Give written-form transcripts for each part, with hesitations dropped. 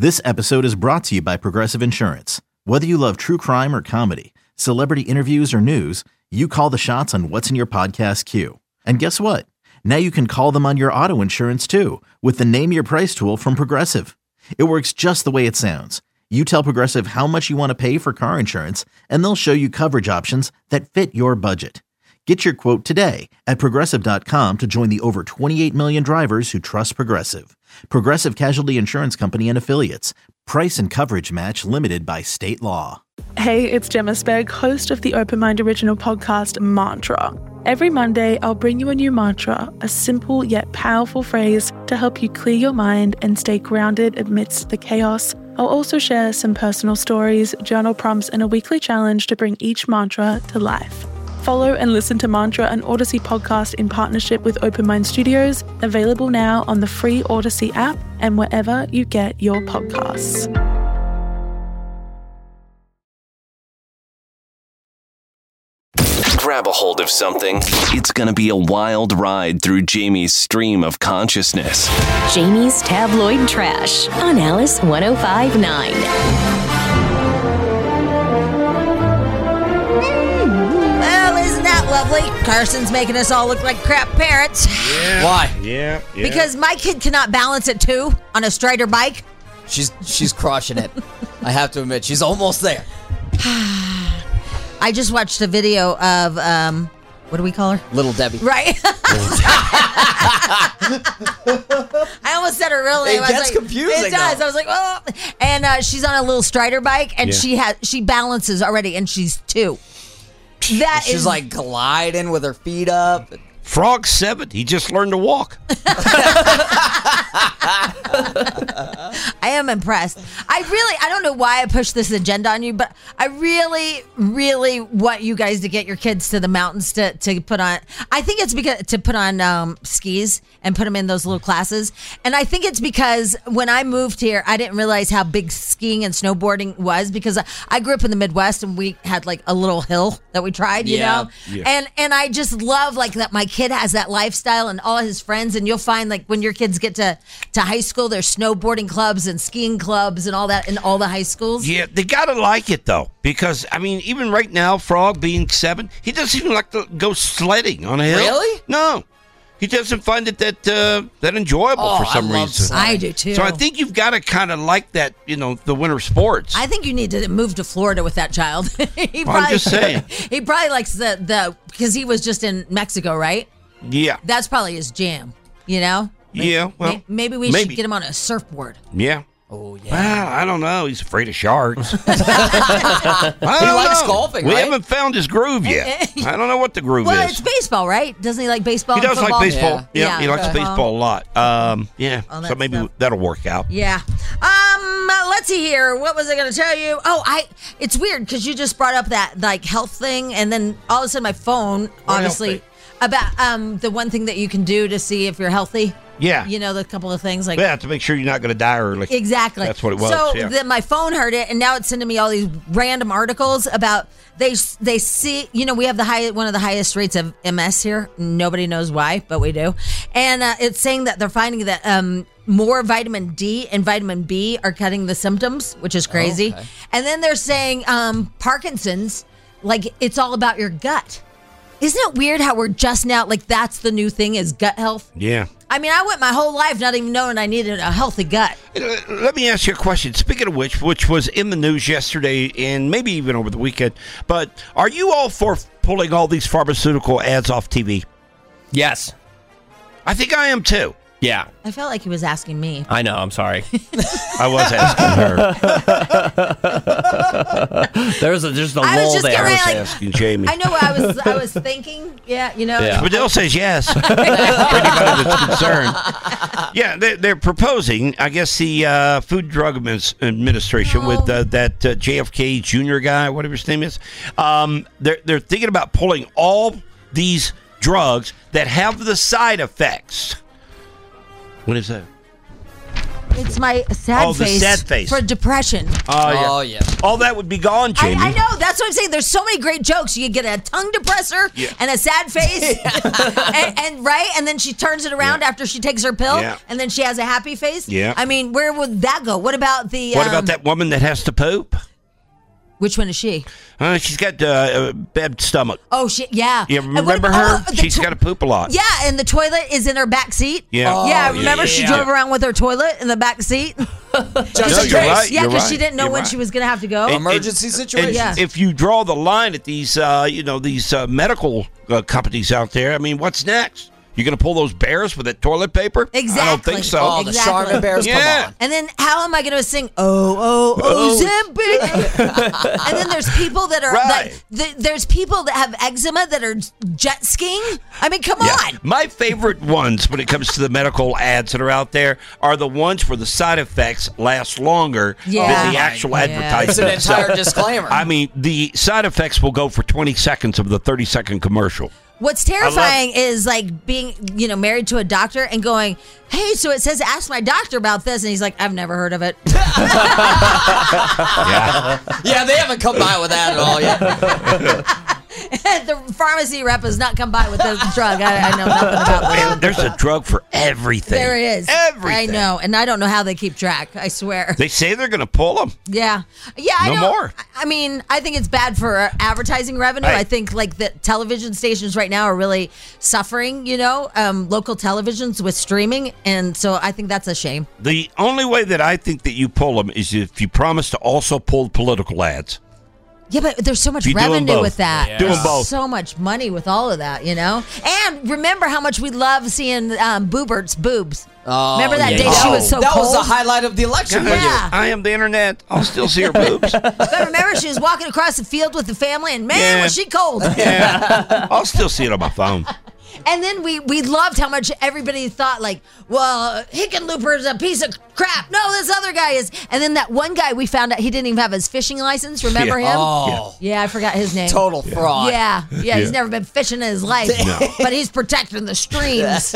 This episode is brought to you by Progressive Insurance. Whether you love true crime or comedy, celebrity interviews or news, you call the shots on what's in your podcast queue. And guess what? Now you can call them on your auto insurance too with the Name Your Price tool from Progressive. It works just the way it sounds. You tell Progressive how much you want to pay for car insurance, and they'll show you coverage options that fit your budget. Get your quote today at Progressive.com to join the over 28 million drivers who trust Progressive. Progressive Casualty Insurance Company and Affiliates. Price and coverage match limited by state law. Hey, it's Gemma Spegg, host of the Open Mind original podcast, Mantra. Every Monday, I'll bring you a new mantra, a simple yet powerful phrase to help you clear your mind and stay grounded amidst the chaos. I'll also share some personal stories, journal prompts, and a weekly challenge to bring each mantra to life. Follow and listen to Mantra, an Odyssey podcast in partnership with Open Mind Studios, available now on the free Odyssey app and wherever you get your podcasts. Grab a hold of something. It's going to be a wild ride through Jamie's stream of consciousness. Jamie's Tabloid Trash on Alice 105.9. Lovely. Carson's making us all look like crap parents. Yeah. Why? Yeah. Because my kid cannot balance at 2 on a Strider bike. She's crushing it. I have to admit, she's almost there. I just watched a video of, what do we call her? Little Debbie. Right. I almost said her real name. It gets confusing. It does. Though. I was like, oh. And she's on a little Strider bike, and she balances already, and she's 2. She's like gliding with her feet up. Frog's 7. He just learned to walk. I am impressed. I don't know why I pushed this agenda on you, but I really, really want you guys to get your kids to the mountains to put on. I think it's because to put on skis and put them in those little classes. And I think it's because when I moved here, I didn't realize how big skiing and snowboarding was, because I grew up in the Midwest and we had like a little hill that we tried, you know? Yeah. And I just love like that my kid has that lifestyle and all his friends. And you'll find like when your kids get to high school, there's snowboarding clubs and skiing clubs and all that in all the high schools. Yeah, they got to like it, though, because, I mean, even right now, Frog being 7, he doesn't even like to go sledding on a hill. Really? No. He doesn't find it that enjoyable for some reason. I do, too. So I think you've got to kind of like that, the winter sports. I think you need to move to Florida with that child. I'm just saying. He probably likes the because he was just in Mexico, right? Yeah. That's probably his jam, you know? Yeah, well, maybe we should get him on a surfboard. Yeah. Oh, yeah. Well, I don't know. He's afraid of sharks. He likes golfing, We right? haven't found his groove yet. I don't know what the groove Well, is. it's baseball, right? Doesn't he like baseball? He does and like football? baseball. Yeah, he likes baseball a lot. Yeah, so maybe that'll work out. Yeah. Let's see here. What was I going to tell you? Oh, it's weird because you just brought up that like health thing, and then all of a sudden my phone, obviously, about the one thing that you can do to see if you're healthy. Yeah. You know, the couple of things like to make sure you're not going to die early. Exactly. That's what it was. So yeah. then my phone heard it, and now it's sending me all these random articles about they see, we have one of the highest rates of MS here. Nobody knows why, but we do. And it's saying that they're finding that more vitamin D and vitamin B are cutting the symptoms, which is crazy. Okay. And then they're saying Parkinson's, like it's all about your gut. Isn't it weird how we're just now, like that's the new thing is gut health? Yeah. I mean, I went my whole life not even knowing I needed a healthy gut. Let me ask you a question. Speaking of which was in the news yesterday and maybe even over the weekend, but are you all for pulling all these pharmaceutical ads off TV? Yes. I think I am too. Yeah. I felt like he was asking me. I know. I'm sorry. I was asking her. There's a lull there. I was asking Jamie. I know. I was thinking. Yeah, Yeah. But Dale says yes. For anybody that's concerned. Yeah, they're proposing. I guess the Food and Drug Administration with that JFK Jr. guy, whatever his name is. They're thinking about pulling all these drugs that have the side effects. What is that? It's my sad the face. sad face. For depression. Oh, yeah. All that would be gone, Jamie. I know. That's what I'm saying. There's so many great jokes. You get a tongue depressor and a sad face, and then she turns it around after she takes her pill, and then she has a happy face. Yeah. I mean, where would that go? What about the? What about that woman that has to poop? Which one is she? She's got a bad stomach. Oh, shit, yeah. You remember her? She's got to poop a lot. Yeah, and the toilet is in her back seat. Yeah. Remember she drove around with her toilet in the back seat? Just you're right. Yeah, because she didn't know when she was going to have to go. Emergency situation. Yeah. If you draw the line at these, these medical companies out there, I mean, what's next? You going to pull those bears with that toilet paper? Exactly. I don't think so. Oh, the Charmin bears, come on. And then how am I going to sing, Ozempic? And then there's people that are, there's people that have eczema that are jet skiing. I mean, come on. My favorite ones when it comes to the medical ads that are out there are the ones where the side effects last longer than the actual advertisement. It's an entire disclaimer. I mean, the side effects will go for 20 seconds of the 30-second commercial. What's terrifying is like being, married to a doctor and going, hey, so it says ask my doctor about this. And he's like, I've never heard of it. Yeah, they haven't come by with that at all yet. The pharmacy rep has not come by with this drug. I know nothing about that. Man, there's a drug for everything. There is. Everything. I know. And I don't know how they keep track. I swear. They say they're going to pull them. Yeah. Yeah, I No know. more. I mean, I think it's bad for advertising revenue. Hey. I think like the television stations right now are really suffering, local televisions with streaming. And so I think that's a shame. The only way that I think that you pull them is if you promise to also pull political ads. Yeah, but there's so much Be doing revenue both. with that. Yeah. Doing There's both. so much money with all of that, And remember how much we love seeing Boobert's boobs. Oh, remember that day she was so that cold? was the highlight of the election. Yeah. I am the internet. I'll still see her boobs. But remember, she was walking across the field with the family, and man, was she cold. Yeah. I'll still see it on my phone. And then we loved how much everybody thought, like, well, Hickenlooper's a piece of crap. No, this other guy is. And then that one guy, we found out he didn't even have his fishing license. Remember him? Oh. Yeah, I forgot his name. Total fraud. Yeah, he's never been fishing in his life. No. But he's protecting the streams.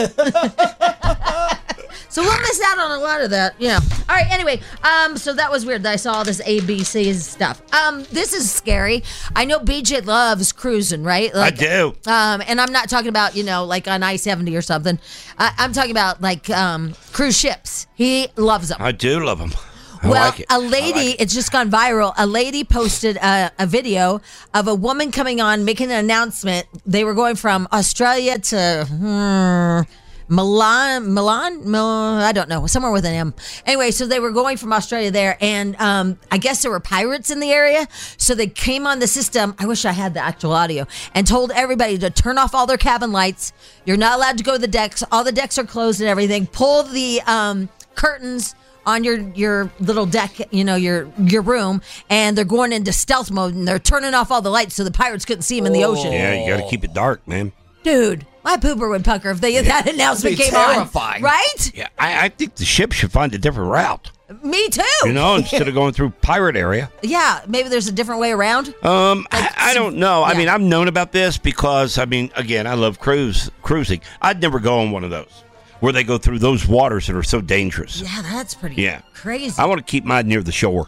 So we'll miss out on a lot of that. Yeah. All right, anyway, so that was weird that I saw all this ABC stuff. This is scary. I know BJ loves cruising, right? I do. And I'm not talking about, like on I-70 or something. I'm talking about like cruise ships. He loves them. I do love them. A lady, it's just gone viral. A lady posted a video of a woman coming on, making an announcement. They were going from Australia to Milan, I don't know, somewhere with an M. Anyway, so they were going from Australia there, and I guess there were pirates in the area, so they came on the system. I wish I had the actual audio, and told everybody to turn off all their cabin lights. You're not allowed to go to the decks. All the decks are closed and everything. Pull the curtains on your little deck, your room, and they're going into stealth mode, and they're turning off all the lights so the pirates couldn't see them in the ocean. Yeah, you got to keep it dark, man. Dude, my pooper would pucker if that announcement came terrifying. on. Right? Yeah, I think the ship should find a different route. Me too. Instead of going through pirate area. Yeah, maybe there's a different way around. I don't know. Yeah. I mean, I've known about this because, again, I love cruising. I'd never go on one of those where they go through those waters that are so dangerous. Yeah, that's pretty crazy. I want to keep mine near the shore.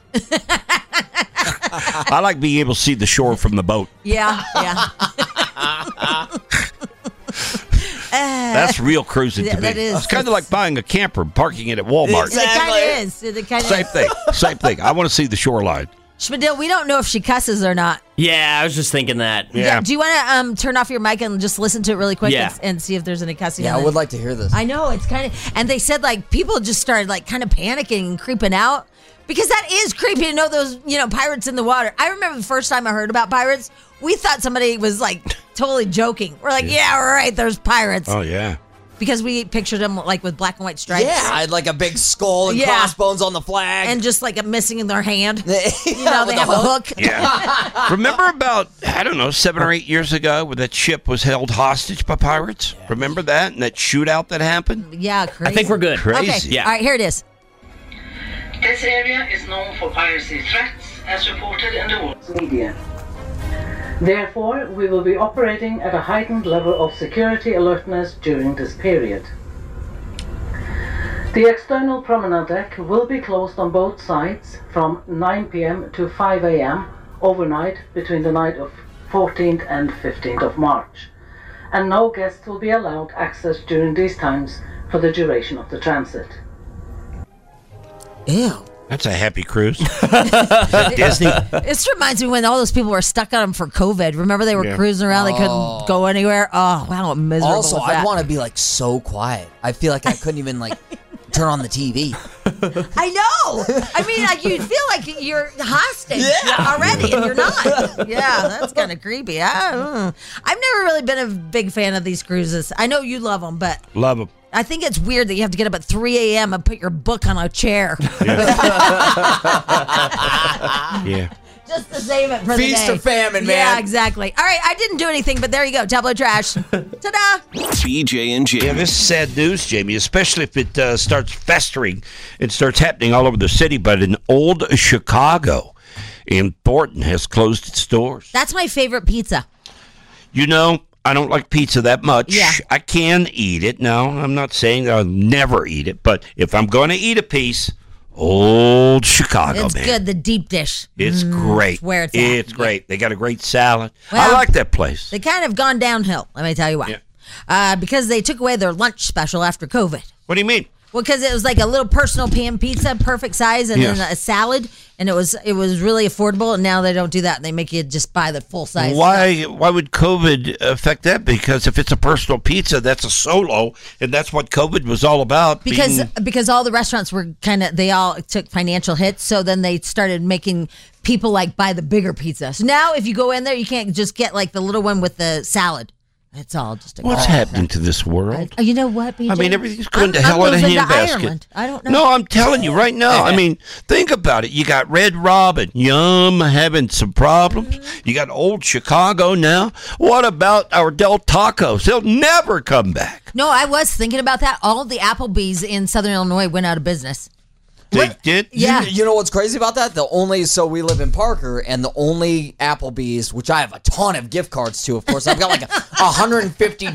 I like being able to see the shore from the boat. Yeah. That's real cruising to me. That is. It's kind of like buying a camper and parking it at Walmart. Exactly. It kind of is. Same thing. I want to see the shoreline. Schmidl, we don't know if she cusses or not. Yeah, I was just thinking that. Yeah. Do you want to turn off your mic and just listen to it really quick Yeah. and see if there's any cussing? Yeah, on I it? would like to hear this. I know, it's kind of, and they said like people just started like kind of panicking and creeping out because that is creepy to know those, pirates in the water. I remember the first time I heard about pirates, we thought somebody was like totally joking. We're like, yeah, right, there's pirates. Oh, yeah. Because we pictured them like with black and white stripes. Yeah, I had like a big skull and crossbones on the flag. And just like a missing in their hand. With they have a hook. Yeah. Remember about, 7 or 8 years ago when that ship was held hostage by pirates? Yeah. Remember that? And that shootout that happened? Yeah, crazy. I think we're good. Crazy. Okay, Yeah. all right, here it is. This area is known for piracy threats as reported in the world's media. Therefore, we will be operating at a heightened level of security alertness during this period. The external promenade deck will be closed on both sides from 9 p.m. to 5 a.m. overnight between the night of 14th and 15th of March. And no guests will be allowed access during these times for the duration of the transit. Ew. That's a happy cruise. Disney. This reminds me when all those people were stuck on them for COVID. Remember they were cruising around, they couldn't go anywhere. Oh, wow, miserable. Also, was that? I'd want to be like so quiet. I feel like I couldn't even like turn on the TV. I know. I mean, like you feel like you're hostage already, and you're not. Yeah, that's kind of creepy. I've never really been a big fan of these cruises. I know you love them, but Love them. I think it's weird that you have to get up at 3 a.m. and put your book on a chair. Yeah. Just to save it for the day. Feast or famine, man. Yeah, exactly. All right, I didn't do anything, but there you go. Tabloid trash. Ta-da! BJ and Jamie. Yeah, this is sad news, Jamie, especially if it starts festering and starts happening all over the city. But in old Chicago, in Thornton, has closed its doors. That's my favorite pizza. You know, I don't like pizza that much. Yeah. I can eat it. No, I'm not saying that I'll never eat it. But if I'm going to eat a piece, old Chicago, It's man. good, the deep dish. It's great. It's where it's at. It's great. They got a great salad. I Well, like that place. They kind of gone downhill, let me tell you why. Because they took away their lunch special after COVID. What do you mean? Well, because it was like a little personal pan pizza, perfect size, and then a salad, and it was really affordable. And now they don't do that; and they make you just buy the full size. Why would COVID affect that? Because if it's a personal pizza, that's a solo, and that's what COVID was all about. Because all the restaurants were they all took financial hits, so then they started making people like buy the bigger pizza. So now if you go in there, you can't just get like the little one with the salad. It's all just what's happening to this world? You know what, BJ? I mean, everything's going to hell in a handbasket. Ireland. I don't know. No, I'm telling you right now. I mean, think about it. You got Red Robin, having some problems. You got old Chicago now. What about our Del Tacos? They'll never come back. No, I was thinking about that. All of the Applebee's in Southern Illinois went out of business. They did? Yeah. You know what's crazy about that? So we live in Parker, and the only Applebee's, which I have a ton of gift cards to, of course. I've got like $150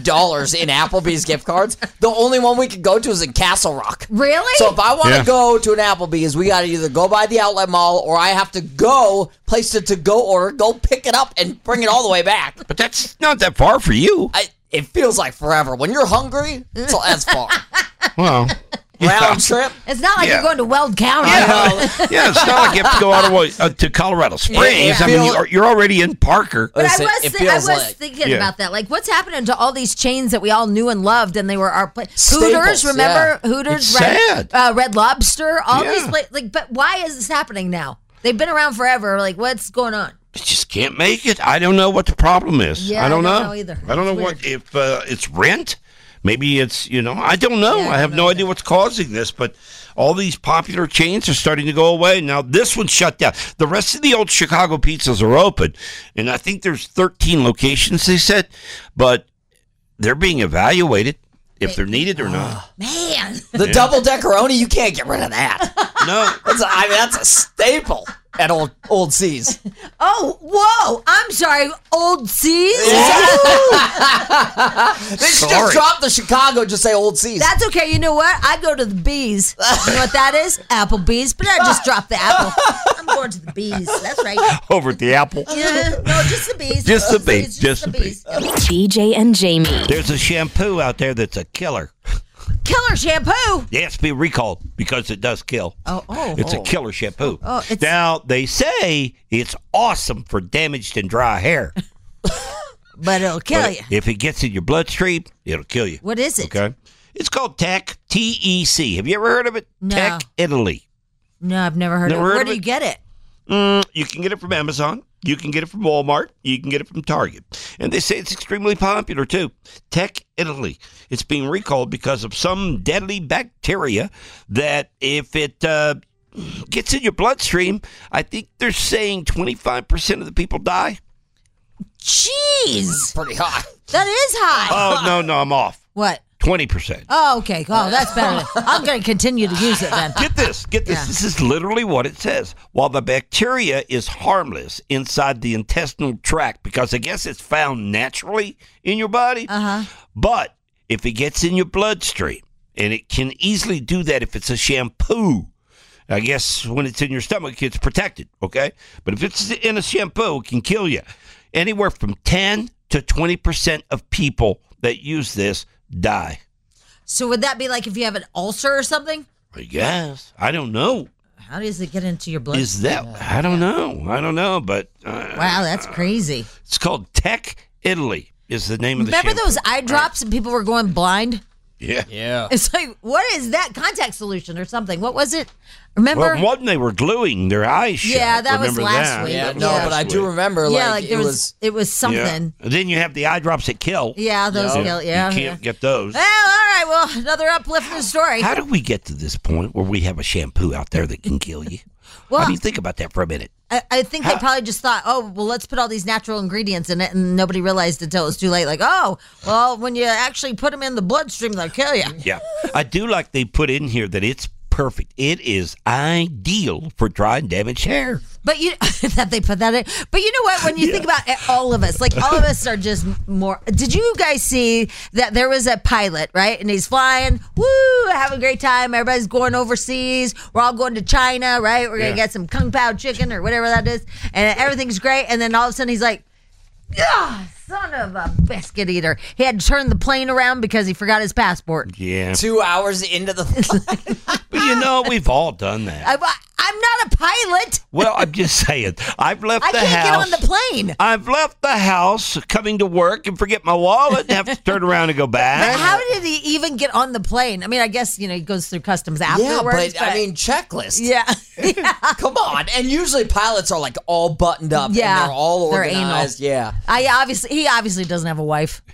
in Applebee's gift cards. The only one we could go to is in Castle Rock. Really? So if I want to go to an Applebee's, we got to either go by the outlet mall, or I have to place it to go order, go pick it up, and bring it all the way back. But that's not that far for you. It feels like forever. When you're hungry, that's far. Well... Round trip. It's not like you're going to Weld County. Yeah, it's not like you have to go all the way to Colorado Springs. I mean, you're already in Parker. But I was thinking about that. Like, what's happening to all these chains that we all knew and loved, and they were our Hooters. Remember Hooters? Red Lobster. All these places. But why is this happening now? They've been around forever. Like, what's going on? You just can't make it. I don't know what the problem is. Yeah, I don't know either. I don't know if it's rent. Maybe it's, I don't know. I have no idea what's causing this, but all these popular chains are starting to go away. Now, this one's shut down. The rest of the old Chicago pizzas are open, and I think there's 13 locations, they said, but they're being evaluated if they're needed or not. Man. The double-deckeroni, you can't get rid of that. No. That's a staple at Old C's. Oh, whoa. I'm sorry. Old C's? They should just drop the Chicago, just say Old C's. That's okay. You know what? I go to the B's. You know what that is? Applebee's. But I just dropped the apple. I'm going to the B's. That's right. Over at the Apple. Yeah. No, just the B's. Just the B's. Just the B's. BJ and Jamie. There's a shampoo out there that's a killer. Killer shampoo. It has to be recalled because it does kill. It's a killer shampoo. Now, they say it's awesome for damaged and dry hair. But it'll kill you. If it gets in your bloodstream, it'll kill you. What is it? Okay. It's called Tech, T-E-C. Have you ever heard of it? No. Tech Italy. No, I've never heard of it. Where do you get it? You can get it from Amazon. You can get it from Walmart. You can get it from Target. And they say it's extremely popular, too. Tech Italy. It's being recalled because of some deadly bacteria that if it gets in your bloodstream, I think they're saying 25% of the people die. Jeez. Pretty high. That is high. Oh, no, I'm off. What? 20%. Oh, okay. Oh, that's better. I'm going to continue to use it then. Get this. Yeah. This is literally what it says. While the bacteria is harmless inside the intestinal tract, because I guess it's found naturally in your body, but if it gets in your bloodstream, And it can easily do that if it's a shampoo. I guess when it's in your stomach, it's protected, okay? But if it's in a shampoo, it can kill you. Anywhere from 10 to 20% of people that use this die. So would that be like if you have an ulcer or something? I guess. I don't know. How does it get into your blood? Is that? I don't know. But wow, that's crazy. It's called Tech Italy. Is the name of the Remember shampoo. those eye drops and people were going blind? Yeah. It's like, what is that? Contact solution or something? What was it? Remember? Well, one, they were gluing their eyes shut. Yeah, that was Remember last that? week. Yeah, Yeah. no, but I do remember. Like there was it was something. Yeah. Then you have the eye drops that kill. Yeah, those kill. Yeah, You can't get those. Well, all right. Well, another uplifting story. How do we get to this point where we have a shampoo out there that can kill you? Well, How do you think about that for a minute? I think they probably just thought, oh, well, let's put all these natural ingredients in it, and nobody realized until it was too late. Like, oh, well, when you actually put them in the bloodstream, they'll kill you. Yeah. I do like they put in here that it's perfect. It is ideal for dry and damaged hair. But that they put that in. But you know what? When you think about it, all of us, like all of us are just more. Did you guys see that there was a pilot, right? And he's flying, woo, having a great time. Everybody's going overseas. We're all going to China, right? We're gonna get some kung pao chicken or whatever that is, and everything's great. And then all of a sudden he's like, "Ah, son of a biscuit eater!" He had to turn the plane around because he forgot his passport. Yeah. 2 hours into the flight. But you know, we've all done that. I'm not a pilot. Well, I'm just saying. I've left I the can't house. get on the plane. I've left the house coming to work and forget my wallet and have to turn around and go back. But how did he even get on the plane? I mean, I guess, he goes through customs Yeah, afterwards. but I mean, checklist. Yeah. Come on. And usually pilots are like all buttoned up. Yeah, And they're all they're organized. Yeah. He obviously doesn't have a wife.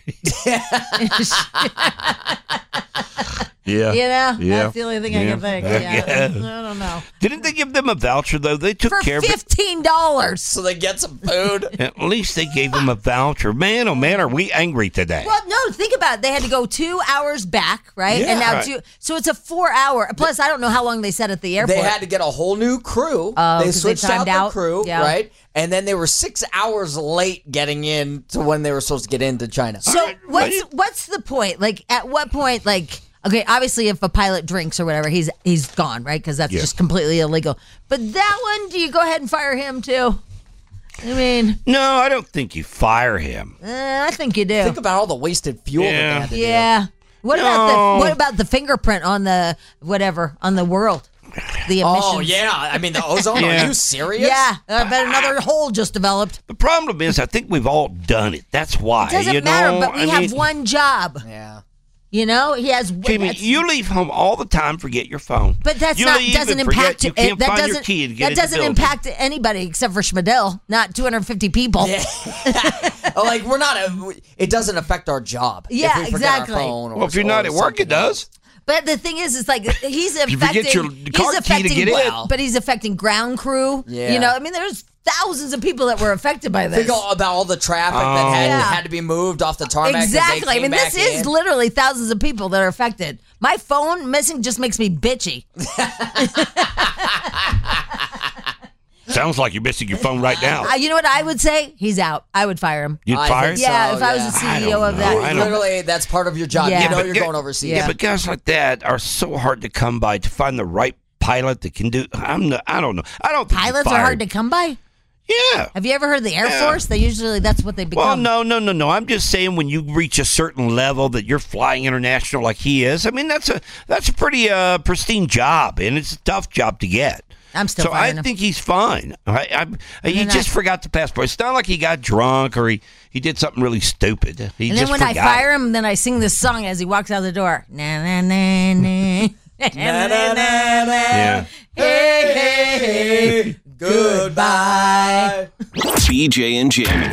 Yeah. That's the only thing I can think. Yeah. I don't know. Didn't they give them a voucher, though? They took For care of it. $15. So they get some food. At least they gave them a voucher. Man, oh man, are we angry today? Well, no, think about it. They had to go 2 hours back, right? Yeah. And now Right. so it's a 4 hour. Plus, I don't know how long they said at the airport. They had to get a whole new crew. Oh, They 'cause they switched out timed the out. crew, Yeah. right? And then they were 6 hours late getting in to when they were supposed to get into China. So what's the point? Like, at what point, like, okay, obviously if a pilot drinks or whatever, he's gone, right? Because that's just completely illegal. But that one, do you go ahead and fire him too? I mean, no, I don't think you fire him. I think you do. Think about all the wasted fuel that they had to do. Yeah. What about the fingerprint on the world? The emissions. Oh, yeah. I mean, the ozone. Yeah. Are you serious? Yeah. I bet another hole just developed. The problem is, I think we've all done it. That's why. It doesn't matter, but we have one job. Yeah. He has. Jamie, you leave home all the time, forget your phone. But that's you not leave doesn't and forget impact. You can't that find doesn't. your key to get that in the doesn't building. impact anybody except for Schmidl, not 250 people. Yeah. Like, we're not it doesn't affect our job. Yeah, if we forget exactly. Our phone Well, if you're not at work, it does. But the thing is, it's like he's affecting. You forget your car key to get in. But he's affecting ground crew. Yeah. I mean, there's thousands of people that were affected by this. Think about all the traffic that had to be moved off the tarmac. 'cause they Exactly. I came mean, this back is in. literally thousands of people that are affected. My phone missing just makes me bitchy. Sounds like you're missing your phone right now. You know what I would say? He's out. I would fire him. You'd I fire? think Yeah, so, if I was the I CEO don't of know. that. I don't- Literally, that's part of your job. Yeah. You know but you're ga- going overseas. Yeah, but guys like that are so hard to come by to find the right pilot that can do. I don't know. I don't think you're Pilots are hard fired. to come by. Yeah. Have you ever heard of the Air Yeah. Force? That's what they become. Well, no. I'm just saying when you reach a certain level that you're flying international like he is. I mean, that's a pretty pristine job, and it's a tough job to get. I'm still So I firing him. think he's fine. He just forgot the passport. It's not like he got drunk or he did something really stupid. He And just then when I forgot. fire him, then I sing this song as he walks out the door. Na na na na. Na, na, na, na. Yeah. Hey, hey, hey, goodbye. BJ and Jamie.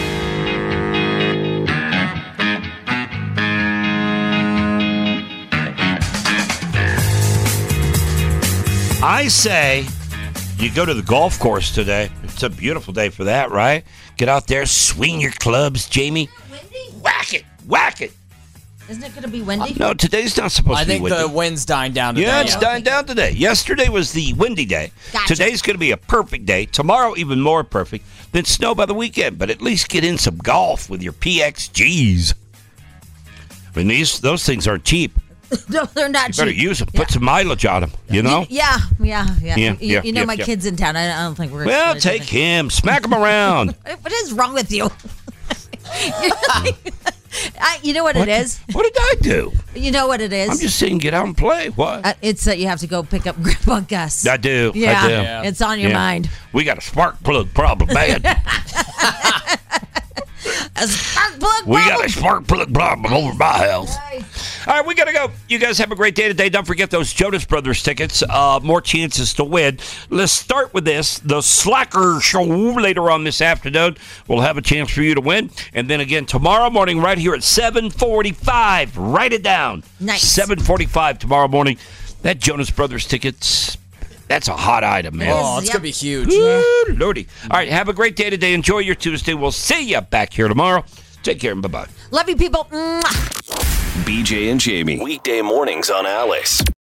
I say you go to the golf course today. It's a beautiful day for that, right? Get out there, swing your clubs, Jamie. Whack it. Isn't it going to be windy? No, today's not supposed I to be think windy. the wind's dying down today. Yeah, it's dying down today. Yesterday was the windy day. Gotcha. Today's going to be a perfect day. Tomorrow, even more perfect. Then snow by the weekend. But at least get in some golf with your PXGs. I mean, those things aren't cheap. No, they're not Better cheap. use them. Put some mileage on them, you know? Yeah. You know, my yeah. kid's in town. I don't think we're Well, gonna do take that. him. Smack him around. What is wrong with you? You know what it is? What did I do? You know what it is? I'm just saying get out and play. What? It's that you have to go pick up Grandpa Gus. I do. Yeah, I do. it's on your Yeah. mind. We got a spark plug problem, man. A spark plug We got problem? a spark plug problem over my house. All right, we got to go. You guys have a great day today. Don't forget those Jonas Brothers tickets. More chances to win. Let's start with this. The Slacker Show later on this afternoon. We'll have a chance for you to win. And then again tomorrow morning right here at 7:45. Write it down. Nice. 7:45 tomorrow morning. That Jonas Brothers tickets, that's a hot item, man. Oh, it's going to be huge. Ooh, Lordy. All right, have a great day today. Enjoy your Tuesday. We'll see you back here tomorrow. Take care and bye-bye. Love you, people. Mwah. BJ and Jamie. Weekday mornings on Alice.